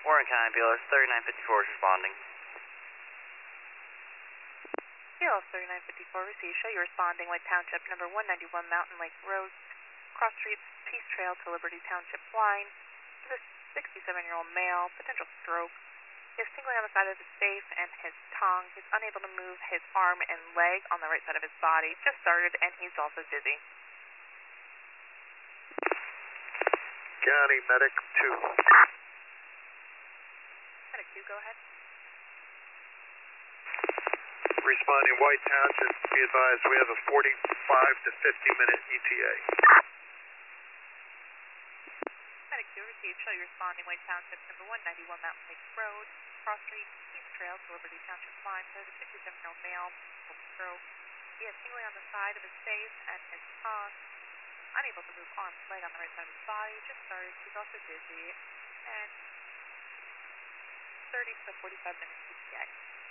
Warren County ambulance, 3954 is responding. BLS 3954 received. Show you responding. White Township, number 191 Mountain Lake Road, cross streets, Peace Trail to Liberty Township line. This 67-year-old male, potential stroke. He is tingling on the side of his face and his tongue. He's unable to move his arm and leg on the right side of his body. Just started, and he's also dizzy. County Medic 2. Medic 2, go ahead. Responding White Township, be advised we have a 45 to 50-minute ETA. Medic 2 received. Show you responding. White Township, number 191 Mountain Lake Road, cross street, Peace Trail to Liberty Township line. There's a 67-year-old male, potential stroke. He is tingling on the side of his face and his tongue. Unable to move arm and leg on the right side of his body. Just started. He's also dizzy. And 30 to 45 minutes ETA.